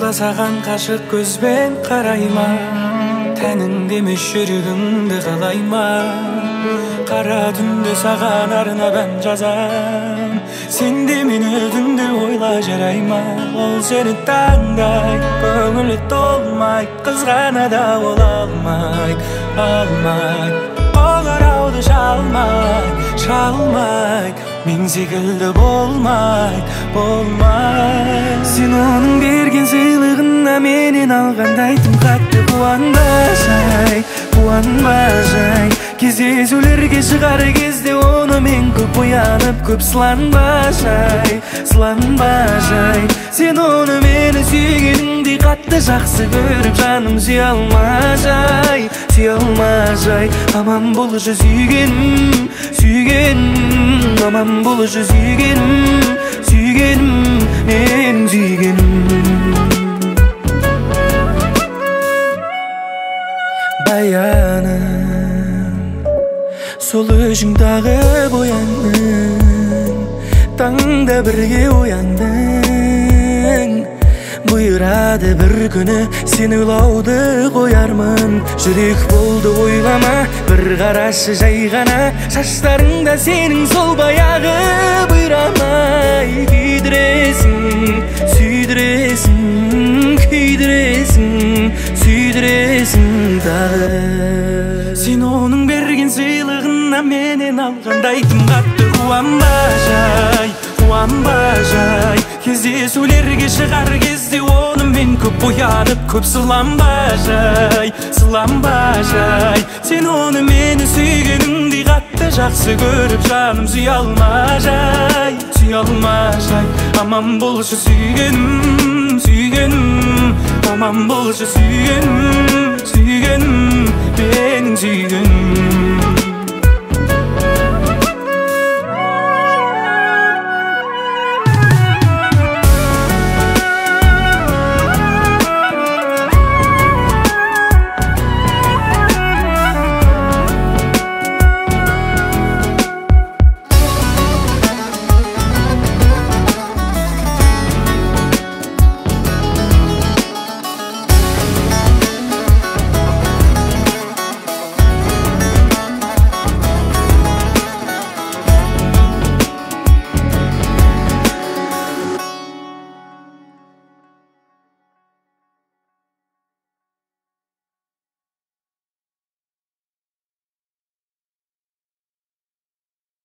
Жылга саган кашык көзбен карайма, тәніңде емес жүрегіңді қалайма. Қара түнде саған арнап ән жазам, сен де мені түнде ойла жарайма. Ол сені таңдай, көңілі толмай, қызғана да ол алмай. Қоңырауды шалмай, мен секілді болмай. Сен оның берген сыйлығына менен алғандай тым қатты қуанба жай. Кездесулерге шығар кезде оны мен көп оянып, көп сыланба жай. Сен оны мені сүйгеніңдей қатты жақсы көріп, жаным сүйе алма жай. Аман болшы сүйгенім, аман болшы сүйгенім, мен сүйгенім. Баяным, сол өзіңдағы бояның, таңда бірге ояндың. Бұйырады бір күні сен ойлауды қоярмын. Жүрек болды ойлама, бір қарашы жай ғана. Шаштарыңда сенің сол баяғы бұйрамай. Сүйдіресің тағы. Сен оның берген сыйлығына менен алғандай тым қатты қуанба жай. Кездесулерге шығар кезде оны мен көп оянып, көп сыланба жай. Сен оны мені сүйгеніңдей қатты жақсы көріп, жаным сүйе алма жай. Аман болшы сүйгенім, аман болшы сүйгенім, менің сүйгенім.